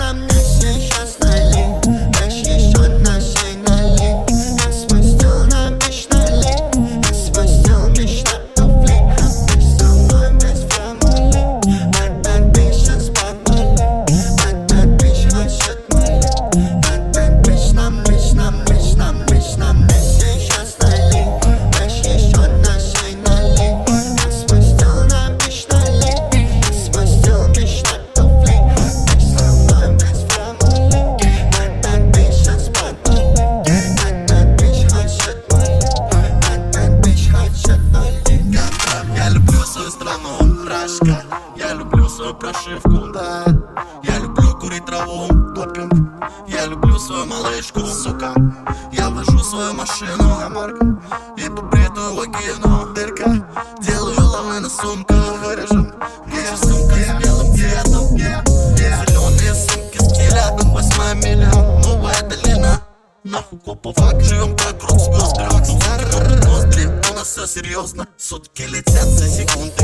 нам не сейчас налей. Дашь еще на сей налей. Я свой стил на мечтали. Я свой стил мечта туфли. Ты со мной без фамилии. Bad bitch, сейчас погнали. Bad bitch, хочет моли. Bad bitch, нам не сейчас налей. Дашь еще на сей налей. Я свой стил на мечтали. Я свой стил мечта туфли. Ты со мной без фамилии. Bad bitch, сейчас погнали. Bad bitch, хочет моли. Bad bitch, хочет моли. Я люблю свою страну, Рашка. Я люблю свою прошивку, да. Я люблю курить траву, допинг. Я люблю свою малышку, сука. Я вожу свою машину на марк и побритую вагину. Дырка, делаю лавы на сумках, вырежем. Где сумка с белым цветом? Зеленые сумки с гелятом, 8 миллион, новая долина. Нахуй коповак, живем как рот звезд. Ноздри, у нас все серьезно. Сутки летят за секунд.